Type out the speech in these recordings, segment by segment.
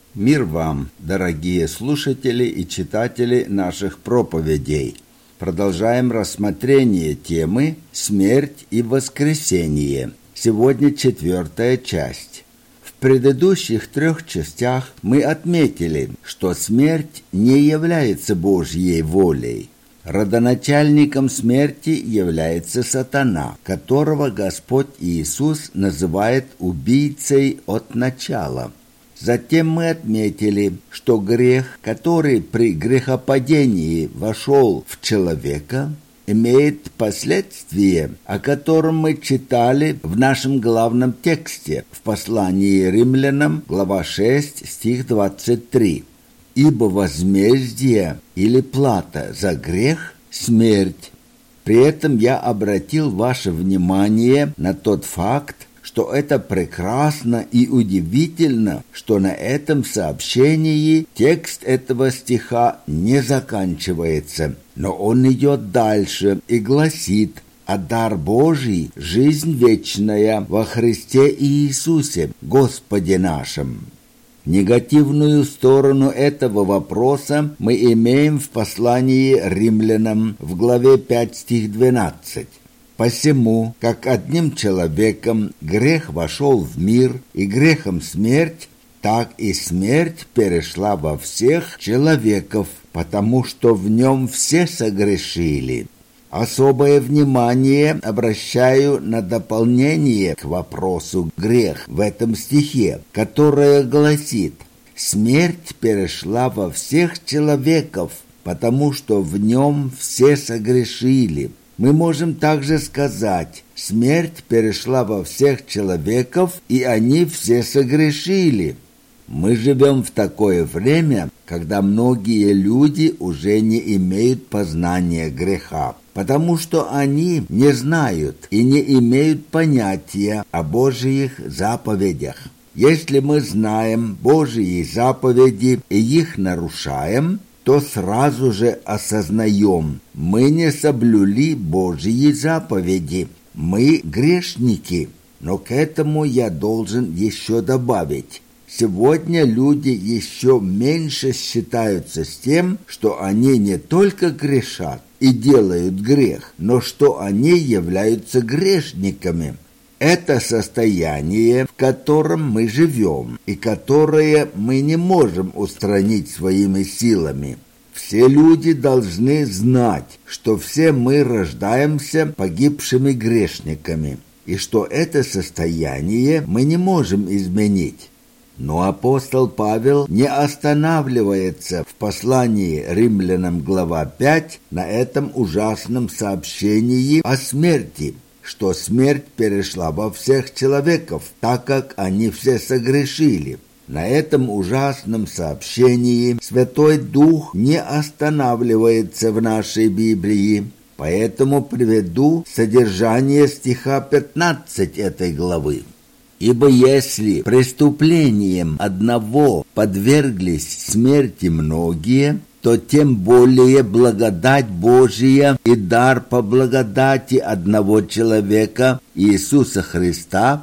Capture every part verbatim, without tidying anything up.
Мир вам, дорогие слушатели и читатели наших проповедей. Продолжаем рассмотрение темы «Смерть и воскресение». Сегодня четвертая часть. В предыдущих трех частях мы отметили, что смерть не является Божьей волей. Родоначальником смерти является сатана, которого Господь Иисус называет убийцей от начала. Затем мы отметили, что грех, который при грехопадении вошел в человека, имеет последствия, о котором мы читали в нашем главном тексте, в послании Римлянам, глава шесть, стих двадцать три. «Ибо возмездие или плата за грех – смерть». При этом я обратил ваше внимание на тот факт, что это прекрасно и удивительно, что на этом сообщении текст этого стиха не заканчивается, но он идет дальше и гласит: «А дар Божий – жизнь вечная во Христе Иисусе, Господе нашим». Негативную сторону этого вопроса мы имеем в послании Римлянам в главе пять, стих двенадцать. «Посему, как одним человеком грех вошел в мир, и грехом смерть, так и смерть перешла во всех человеков, потому что в нем все согрешили». Особое внимание обращаю на дополнение к вопросу «грех» в этом стихе, которое гласит: «Смерть перешла во всех человеков, потому что в нем все согрешили». Мы можем также сказать: смерть перешла во всех человеков, и они все согрешили. Мы живем в такое время, когда многие люди уже не имеют познания греха, потому что они не знают и не имеют понятия о Божьих заповедях. Если мы знаем Божьи заповеди и их нарушаем, то сразу же осознаем: мы не соблюли Божьи заповеди, мы грешники. Но к этому я должен еще добавить: сегодня люди еще меньше считаются с тем, что они не только грешат и делают грех, но что они являются грешниками. Это состояние, в котором мы живем, и которое мы не можем устранить своими силами. Все люди должны знать, что все мы рождаемся погибшими грешниками, и что это состояние мы не можем изменить. Но апостол Павел не останавливается в послании Римлянам, глава пять, на этом ужасном сообщении о смерти, что смерть перешла во всех человеков, так как они все согрешили. На этом ужасном сообщении Святой Дух не останавливается в нашей Библии, поэтому приведу содержание стиха пятнадцать этой главы. «Ибо если преступлением одного подверглись смерти многие, то тем более благодать Божия и дар по благодати одного человека, Иисуса Христа,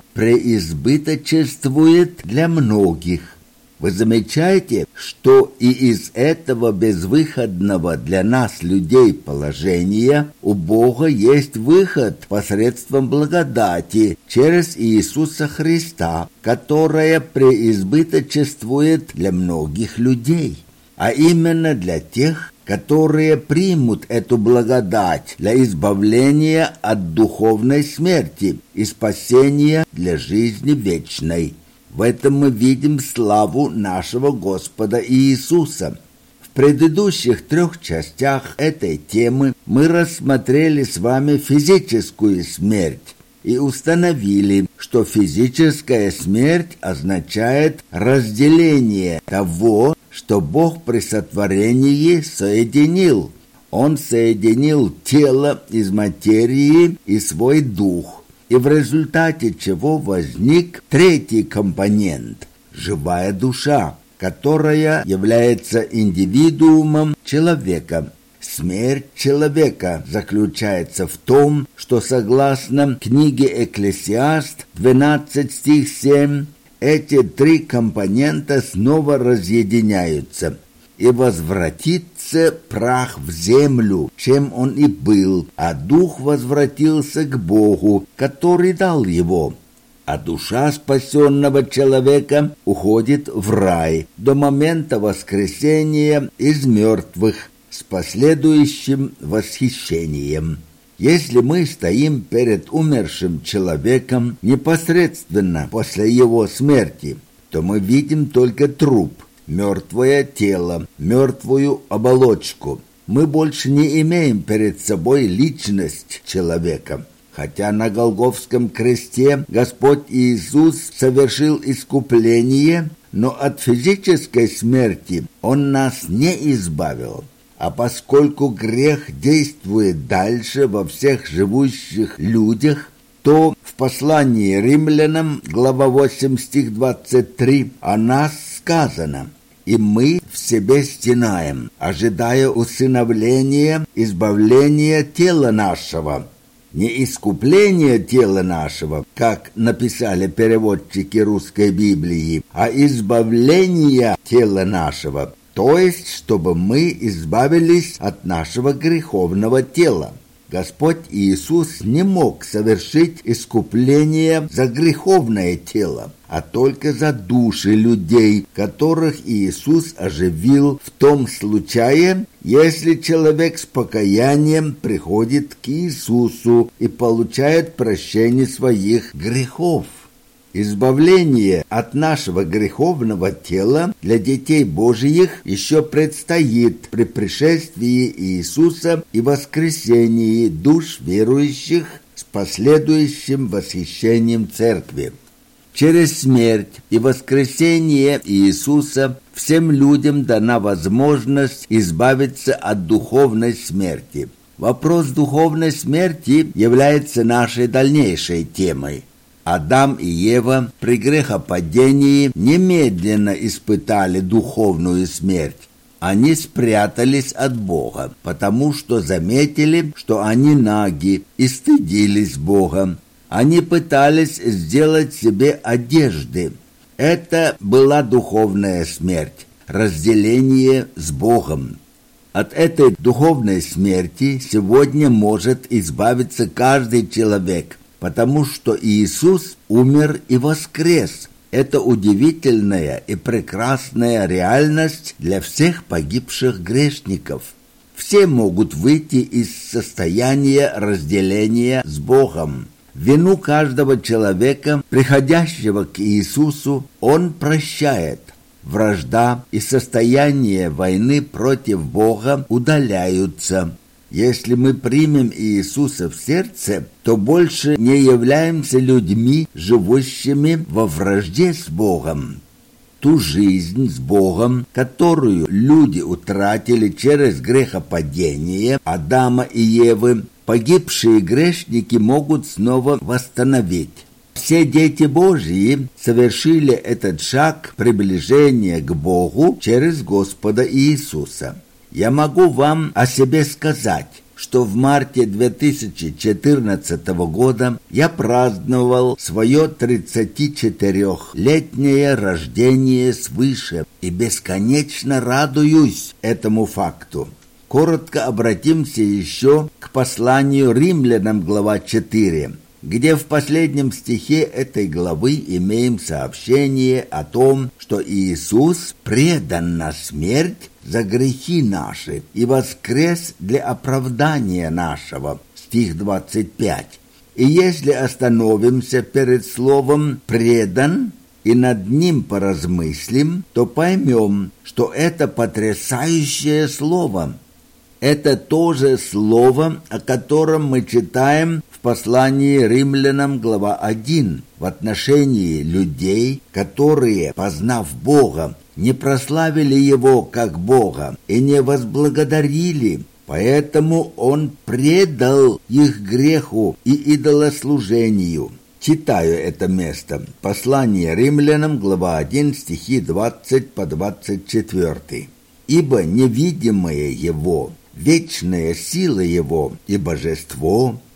преизбыточествует для многих». Вы замечаете, что и из этого безвыходного для нас, людей, положения у Бога есть выход посредством благодати через Иисуса Христа, которая преизбыточествует для многих людей. А именно для тех, которые примут эту благодать для избавления от духовной смерти и спасения для жизни вечной. В этом мы видим славу нашего Господа Иисуса. В предыдущих трех частях этой темы мы рассмотрели с вами физическую смерть и установили, что физическая смерть означает разделение того, что Бог при сотворении соединил. Он соединил тело из материи и свой дух, и в результате чего возник третий компонент – живая душа, которая является индивидуумом человека. Смерть человека заключается в том, что согласно книге Экклесиаст двенадцать стих семь, эти три компонента снова разъединяются, и возвратится прах в землю, чем он и был, а дух возвратился к Богу, который дал его. А душа спасенного человека уходит в рай до момента воскресения из мертвых с последующим восхищением. Если мы стоим перед умершим человеком непосредственно после его смерти, то мы видим только труп, мертвое тело, мертвую оболочку. Мы больше не имеем перед собой личность человека. Хотя на Голгофском кресте Господь Иисус совершил искупление, но от физической смерти Он нас не избавил. А поскольку грех действует дальше во всех живущих людях, то в послании Римлянам, глава восемь, стих двадцать три, о нас сказано: «И мы в себе стенаем, ожидая усыновления, избавления тела нашего». Не искупление тела нашего, как написали переводчики русской Библии, а избавление тела нашего, то есть, чтобы мы избавились от нашего греховного тела. Господь Иисус не мог совершить искупление за греховное тело, а только за души людей, которых Иисус оживил в том случае, если человек с покаянием приходит к Иисусу и получает прощение своих грехов. Избавление от нашего греховного тела для детей Божиих еще предстоит при пришествии Иисуса и воскресении душ верующих с последующим восхищением Церкви. Через смерть и воскресение Иисуса всем людям дана возможность избавиться от духовной смерти. Вопрос духовной смерти является нашей дальнейшей темой. Адам и Ева при грехопадении немедленно испытали духовную смерть. Они спрятались от Бога, потому что заметили, что они наги, и стыдились Бога. Они пытались сделать себе одежды. Это была духовная смерть, разделение с Богом. От этой духовной смерти сегодня может избавиться каждый человек, потому что Иисус умер и воскрес. Это удивительная и прекрасная реальность для всех погибших грешников. Все могут выйти из состояния разделения с Богом. Вину каждого человека, приходящего к Иисусу, Он прощает. Вражда и состояние войны против Бога удаляются. Если мы примем Иисуса в сердце, то больше не являемся людьми, живущими во вражде с Богом. Ту жизнь с Богом, которую люди утратили через грехопадение Адама и Евы, погибшие грешники могут снова восстановить. Все дети Божьи совершили этот шаг приближения к Богу через Господа Иисуса. Я могу вам о себе сказать, что в марте две тысячи четырнадцатого года я праздновал свое тридцатичетырехлетнее рождение свыше и бесконечно радуюсь этому факту. Коротко обратимся еще к посланию Римлянам, глава четыре, где в последнем стихе этой главы имеем сообщение о том, что Иисус предан на смерть за грехи наши и воскрес для оправдания нашего. Стих двадцать пять. И если остановимся перед словом «предан» и над ним поразмыслим, то поймем, что это потрясающее слово. Это то же слово, о котором мы читаем в послании Римлянам, глава один, в отношении людей, которые, познав Бога, не прославили Его как Бога и не возблагодарили, поэтому Он предал их греху и идолослужению. Читаю это место. Послание Римлянам, глава один, стихи двадцать по двадцать четыре. «Ибо невидимое Его, вечная сила Его и божество,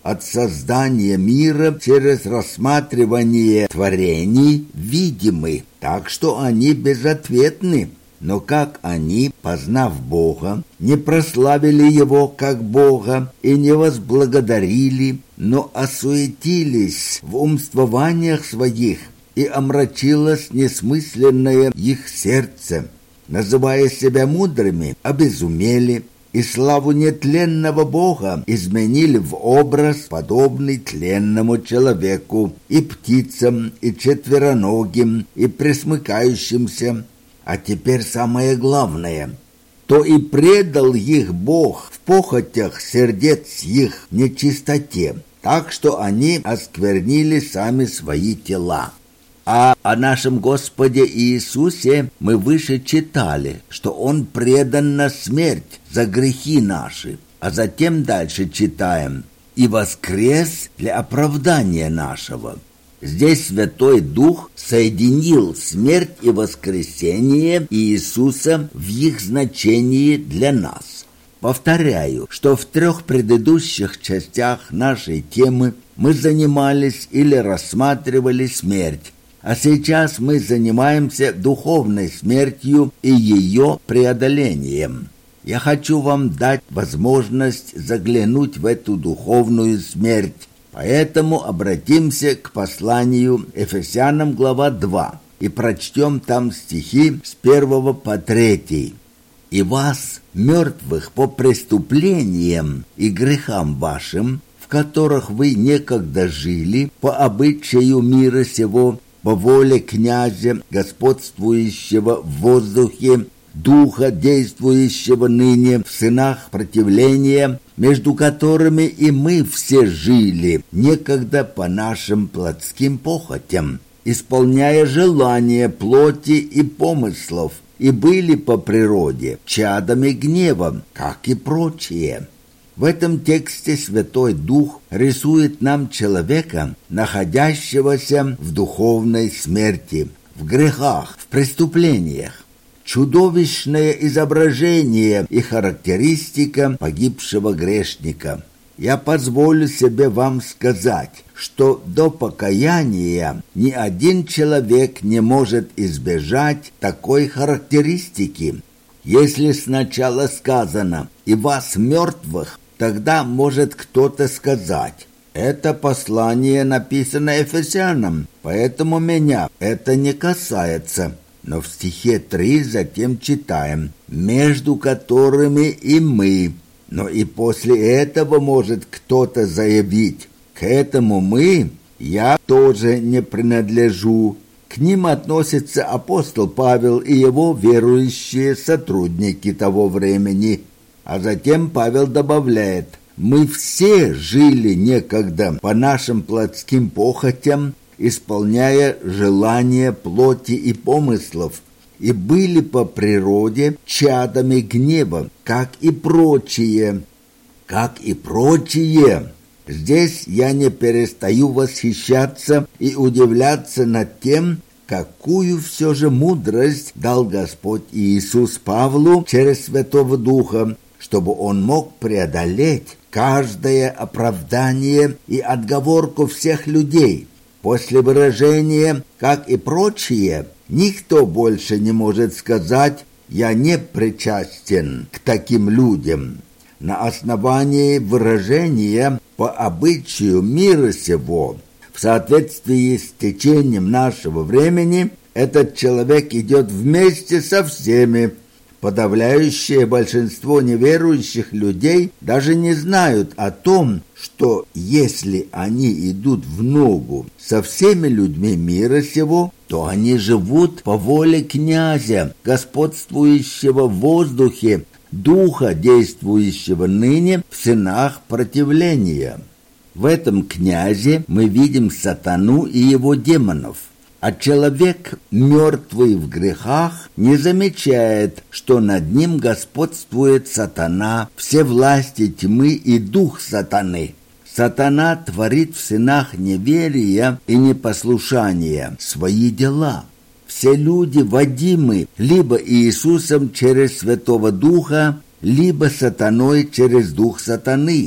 от создания мира через рассматривание творений видимы, так что они безответны. Но как они, познав Бога, не прославили Его как Бога и не возблагодарили, но осуетились в умствованиях своих, и омрачилось несмысленное их сердце, называя себя мудрыми, обезумели, и славу нетленного Бога изменили в образ, подобный тленному человеку, и птицам, и четвероногим, и пресмыкающимся. А теперь самое главное. То и предал их Бог в похотях сердец их нечистоте, так что они осквернили сами свои тела. А о нашем Господе Иисусе мы выше читали, что Он предан на смерть за грехи наши. А затем дальше читаем: «И воскрес для оправдания нашего». Здесь Святой Дух соединил смерть и воскресение Иисуса в их значении для нас. Повторяю, что в трех предыдущих частях нашей темы мы занимались или рассматривали смерть, а сейчас мы занимаемся духовной смертью и ее преодолением. Я хочу вам дать возможность заглянуть в эту духовную смерть, поэтому обратимся к посланию Ефесянам, глава два, и прочтем там стихи с первого по третий. «И вас, мертвых по преступлениям и грехам вашим, в которых вы некогда жили по обычаю мира сего, по воле князя, господствующего в воздухе, духа, действующего ныне в сынах противления, между которыми и мы все жили, некогда по нашим плотским похотям, исполняя желания плоти и помыслов, и были по природе чадами гнева, как и прочие». В этом тексте Святой Дух рисует нам человека, находящегося в духовной смерти, в грехах, в преступлениях. Чудовищное изображение и характеристика погибшего грешника. Я позволю себе вам сказать, что до покаяния ни один человек не может избежать такой характеристики. Если сначала сказано «и вас, мертвых», тогда может кто-то сказать: «Это послание написано Ефесянам, поэтому меня это не касается». Но в стихе три затем читаем: «между которыми и мы». Но и после этого может кто-то заявить: «К этому мы я тоже не принадлежу». К ним относится апостол Павел и его верующие сотрудники того времени. А затем Павел добавляет: «Мы все жили некогда по нашим плотским похотям, исполняя желания плоти и помыслов, и были по природе чадами гнева, как и прочие». Как и прочие. Здесь я не перестаю восхищаться и удивляться над тем, какую все же мудрость дал Господь Иисус Павлу через Святого Духа, чтобы он мог преодолеть каждое оправдание и отговорку всех людей. После выражения «как и прочие» никто больше не может сказать «я не причастен к таким людям». На основании выражения «по обычаю мира сего», в соответствии с течением нашего времени, этот человек идет вместе со всеми. Подавляющее большинство неверующих людей даже не знают о том, что если они идут в ногу со всеми людьми мира сего, то они живут по воле князя, господствующего в воздухе, духа, действующего ныне в сынах противления. В этом князе мы видим сатану и его демонов. А человек, мертвый в грехах, не замечает, что над ним господствует сатана, все власти тьмы и дух сатаны. Сатана творит в сынах неверия и непослушания свои дела. Все люди водимы либо Иисусом через Святого Духа, либо сатаной через дух сатаны.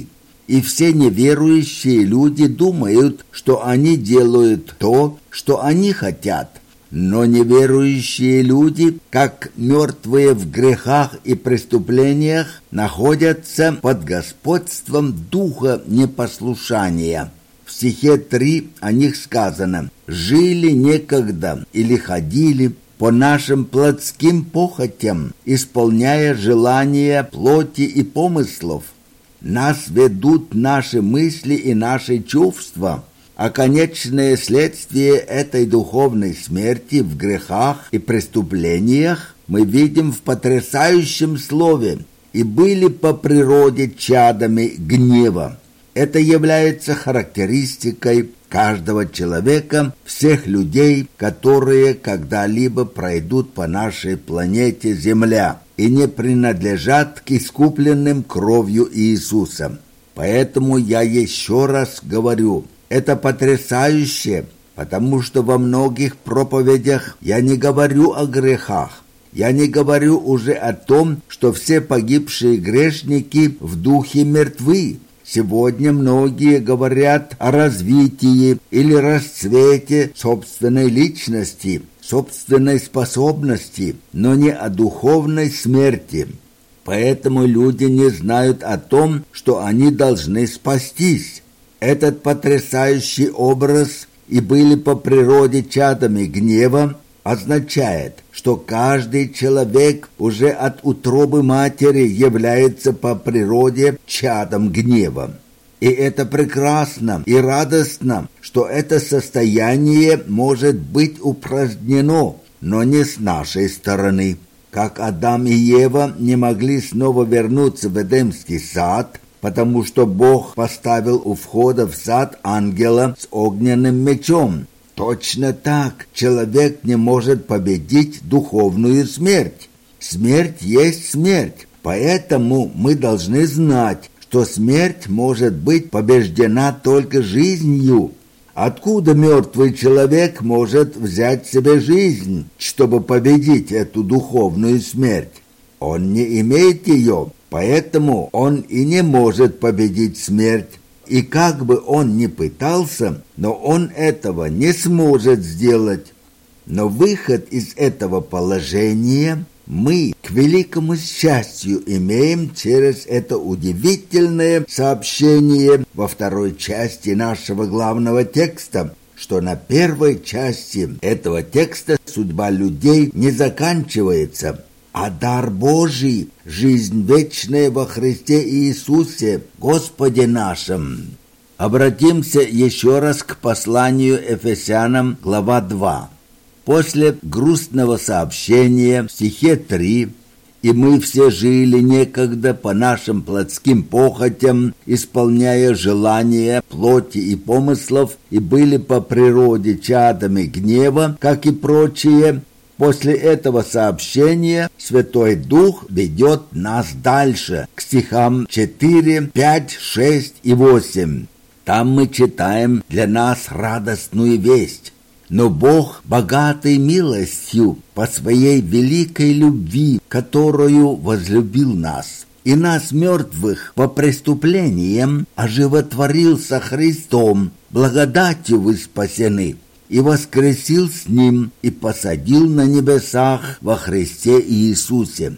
И все неверующие люди думают, что они делают то, что они хотят. Но неверующие люди, как мертвые в грехах и преступлениях, находятся под господством духа непослушания. В стихе три о них сказано: «Жили некогда или ходили по нашим плотским похотям, исполняя желания плоти и помыслов. Нас ведут наши мысли и наши чувства». А конечное следствие этой духовной смерти в грехах и преступлениях мы видим в потрясающем слове: «и были по природе чадами гнева». Это является характеристикой каждого человека, всех людей, которые когда-либо пройдут по нашей планете Земля и не принадлежат к искупленным кровью Иисуса. Поэтому я еще раз говорю, это потрясающе, потому что во многих проповедях я не говорю о грехах. Я не говорю уже о том, что все погибшие грешники в духе мертвы. Сегодня многие говорят о развитии или расцвете собственной личности, собственной способности, но не о духовной смерти. Поэтому люди не знают о том, что они должны спастись. Этот потрясающий образ «и были по природе чадами гнева» означает, что каждый человек уже от утробы матери является по природе чадом гнева. И это прекрасно и радостно, что это состояние может быть упразднено, но не с нашей стороны. Как Адам и Ева не могли снова вернуться в Эдемский сад, потому что Бог поставил у входа в сад ангела с огненным мечом. Точно так человек не может победить духовную смерть. Смерть есть смерть, поэтому мы должны знать, что смерть может быть побеждена только жизнью. Откуда мертвый человек может взять себе жизнь, чтобы победить эту духовную смерть? Он не имеет ее. Поэтому он и не может победить смерть. И как бы он ни пытался, но он этого не сможет сделать. Но выход из этого положения мы, к великому счастью, имеем через это удивительное сообщение во второй части нашего главного текста, что на первой части этого текста судьба людей не заканчивается, а дар Божий, жизнь вечная во Христе Иисусе, Господе нашем. Обратимся еще раз к посланию Ефесянам, глава два. После грустного сообщения в стихе три «И мы все жили некогда по нашим плотским похотям, исполняя желания плоти и помыслов, и были по природе чадами гнева, как и прочие». После этого сообщения Святой Дух ведет нас дальше, к стихам четыре, пять, шесть и восемь. Там мы читаем для нас радостную весть. «Но Бог, богатый милостью, по своей великой любви, которую возлюбил нас, и нас, мертвых, по преступлениям, оживотворил со Христом, благодатью вы спасены, и воскресил с Ним, и посадил на небесах во Христе Иисусе.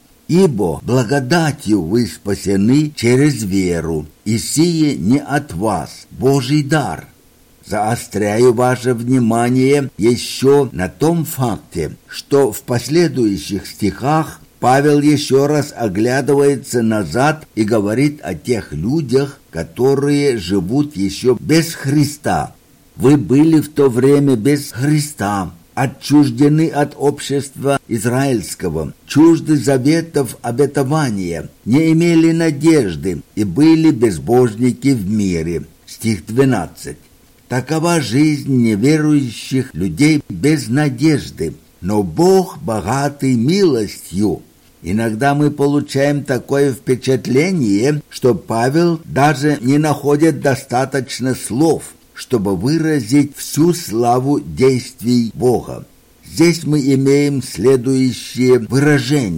Ибо благодатью вы спасены через веру, и сие не от вас, Божий дар». Заостряю ваше внимание еще на том факте, что в последующих стихах Павел еще раз оглядывается назад и говорит о тех людях, которые живут еще без Христа. Вы были в то время без Христа, отчуждены от общества израильского, чужды заветов обетования, не имели надежды и были безбожники в мире. Стих двенадцать. Такова жизнь неверующих людей без надежды, но Бог богатый милостью. Иногда мы получаем такое впечатление, что Павел даже не находит достаточно слов, чтобы выразить всю славу действий Бога. Здесь мы имеем следующее выражение: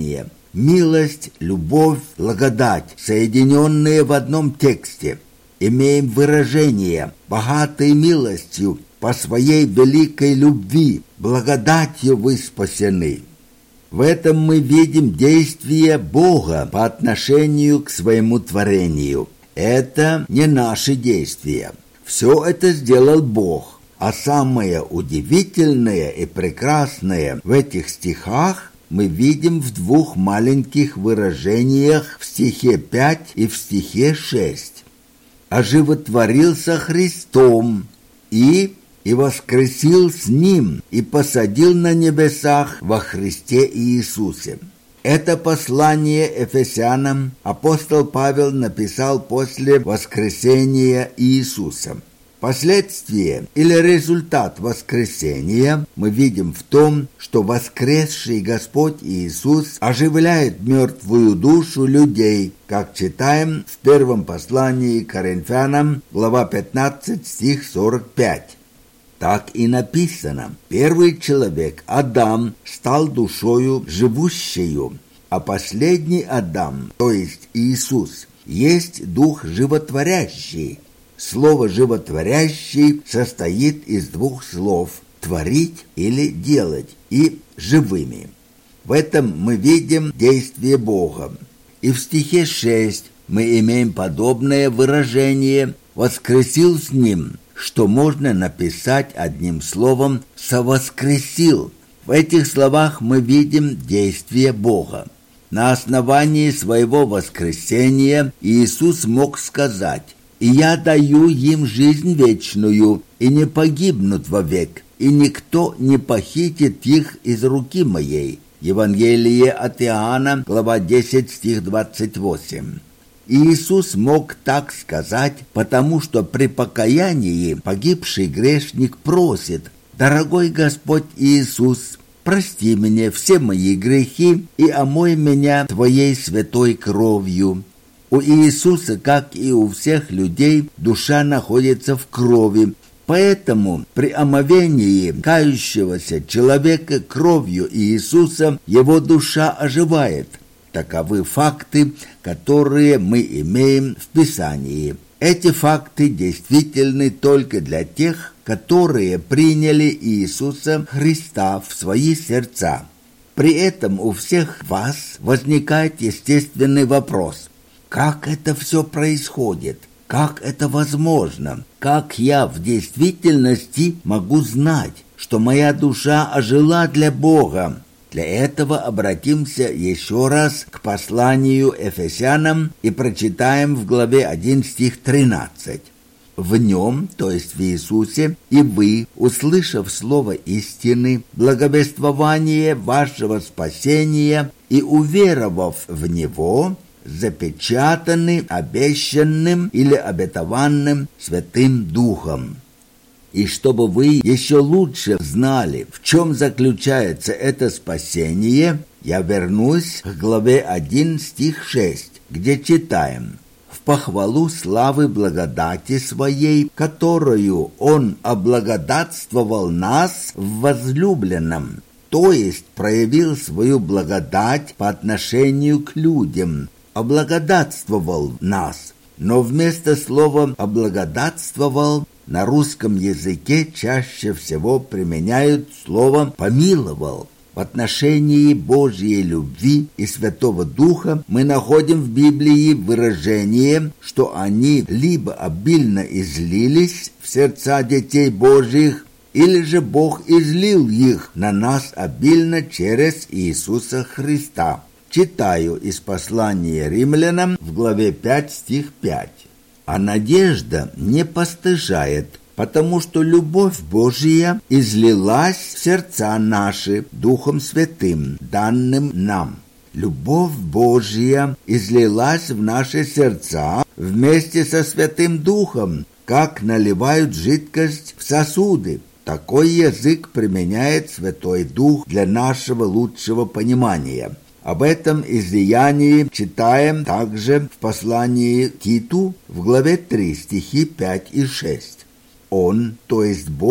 Милость, любовь, благодать, соединенные в одном тексте. Имеем выражение «богатый милостью по своей великой любви, благодатью вы спасены». В этом мы видим действие Бога по отношению к своему творению. Это не наши действия. Все это сделал Бог. А самое удивительное и прекрасное в этих стихах мы видим в двух маленьких выражениях в стихе пять и в стихе шесть. «Оживотворился Христом и, и воскресил с Ним, и посадил на небесах во Христе Иисусе». Это послание Ефесянам апостол Павел написал после воскресения Иисуса. Последствие или результат воскресения мы видим в том, что воскресший Господь Иисус оживляет мертвую душу людей, как читаем в первом послании к Коринфянам, глава пятнадцать, стих сорок пять. Так и написано: первый человек, Адам, стал душою живущею, а последний Адам, то есть Иисус, есть дух животворящий. Слово «животворящий» состоит из двух слов «творить» или «делать» и «живыми». В этом мы видим действие Бога. И в стихе шесть мы имеем подобное выражение «воскресил с Ним», что можно написать одним словом «совоскресил». В этих словах мы видим действие Бога. На основании своего воскресения Иисус мог сказать: «И я даю им жизнь вечную, и не погибнут вовек, и никто не похитит их из руки моей». Евангелие от Иоанна, глава десять, стих двадцать восемь. Иисус мог так сказать, потому что при покаянии погибший грешник просит: «Дорогой Господь Иисус, прости мне все мои грехи и омой меня Твоей святой кровью». У Иисуса, как и у всех людей, душа находится в крови, поэтому при омовении кающегося человека кровью Иисуса его душа оживает. Таковы факты, которые мы имеем в Писании. Эти факты действительны только для тех, которые приняли Иисуса Христа в свои сердца. При этом у всех вас возникает естественный вопрос: как это все происходит? Как это возможно? Как я в действительности могу знать, что моя душа ожила для Бога? Для этого обратимся еще раз к посланию Ефесянам и прочитаем в главе один стих тринадцать. «В нем, то есть в Иисусе, и вы, услышав слово истины, благовествование вашего спасения и уверовав в него, запечатаны обещанным или обетованным Святым Духом». И чтобы вы еще лучше знали, в чем заключается это спасение, я вернусь к главе один, стих шесть, где читаем: «В похвалу славы благодати своей, которую Он облагодатствовал нас в возлюбленном», то есть проявил свою благодать по отношению к людям, облагодатствовал нас. Но вместо слова «облагодатствовал» на русском языке чаще всего применяют слово «помиловал». В отношении Божьей любви и Святого Духа мы находим в Библии выражение, что они либо обильно излились в сердца детей Божьих, или же Бог излил их на нас обильно через Иисуса Христа. Читаю из послания Римлянам в главе пять, стих пять. «А надежда не постыжает, потому что любовь Божия излилась в сердца наши Духом Святым, данным нам». Любовь Божия излилась в наши сердца вместе со Святым Духом, как наливают жидкость в сосуды. Такой язык применяет Святой Дух для нашего лучшего понимания. Об этом излиянии читаем также в послании к Титу в главе три, стихи пять и шесть. Он, то есть Бог,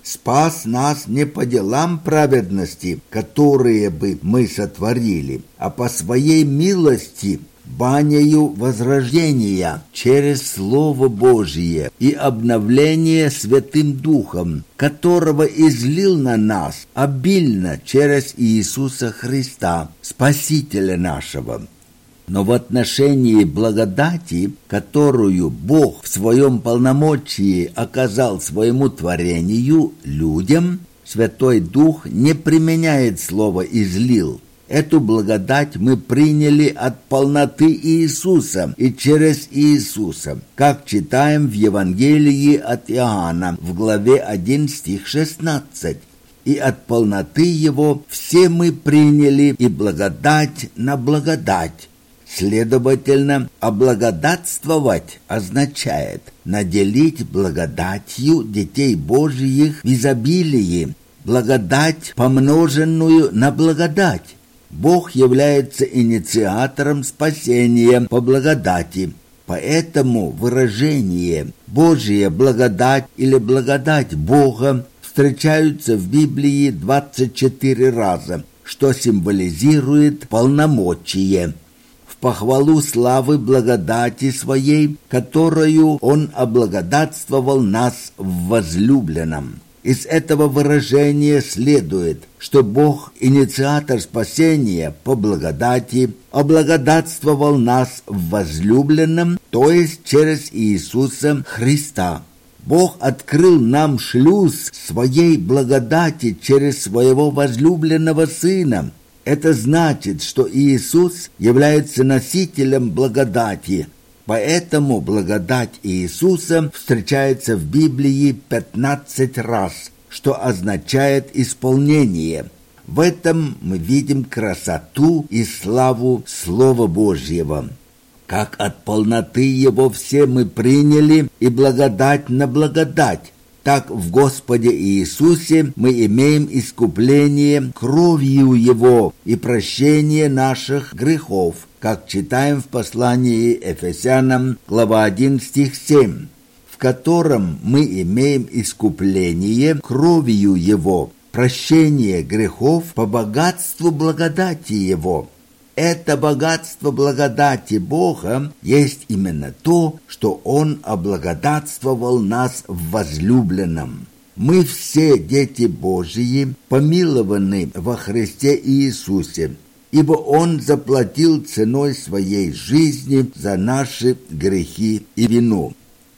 спас нас не по делам праведности, которые бы мы сотворили, а по своей милости, банею возрождения через Слово Божие и обновление Святым Духом, которого излил на нас обильно через Иисуса Христа, Спасителя нашего. Но в отношении благодати, которую Бог в своем полномочии оказал своему творению, людям, Святой Дух не применяет слово «излил». Эту благодать мы приняли от полноты Иисуса и через Иисуса, как читаем в Евангелии от Иоанна в главе один стих шестнадцать. И от полноты Его все мы приняли и благодать на благодать. Следовательно, облагодатствовать означает наделить благодатью детей Божиих в изобилии, благодать, помноженную на благодать. Бог является инициатором спасения по благодати. Поэтому выражение «Божья благодать» или «благодать Бога» встречаются в Библии двадцать четыре раза, что символизирует полномочие. В похвалу славы благодати своей, которую Он облагодатствовал нас в возлюбленном. Из этого выражения следует, что Бог, инициатор спасения по благодати, облагодатствовал нас в возлюбленном, то есть через Иисуса Христа. Бог открыл нам шлюз своей благодати через своего возлюбленного Сына. Это значит, что Иисус является носителем благодати. Поэтому благодать Иисуса встречается в Библии пятнадцать раз, что означает исполнение. В этом мы видим красоту и славу Слова Божьего. Как от полноты Его все мы приняли и благодать на благодать, так в Господе Иисусе мы имеем искупление кровью Его и прощение наших грехов, как читаем в послании Ефесянам, глава один, стих семь, в котором мы имеем искупление кровью Его, прощение грехов по богатству благодати Его. Это богатство благодати Бога есть именно то, что Он облагодатствовал нас в возлюбленном. Мы все дети Божьи, помилованы во Христе Иисусе, ибо Он заплатил ценой своей жизни за наши грехи и вину.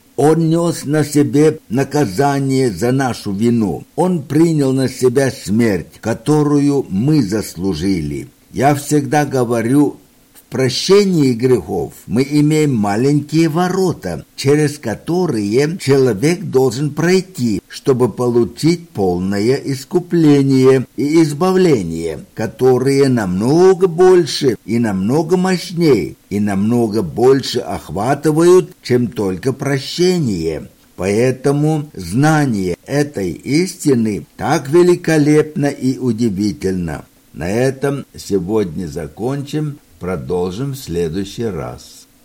Он нес на себе наказание за нашу вину. Он принял на себя смерть, которую мы заслужили. Я всегда говорю, в прощении грехов мы имеем маленькие ворота, через которые человек должен пройти, чтобы получить полное искупление и избавление, которые намного больше и намного мощнее и намного больше охватывают, чем только прощение. Поэтому знание этой истины так великолепно и удивительно. На этом сегодня закончим, продолжим в следующий раз.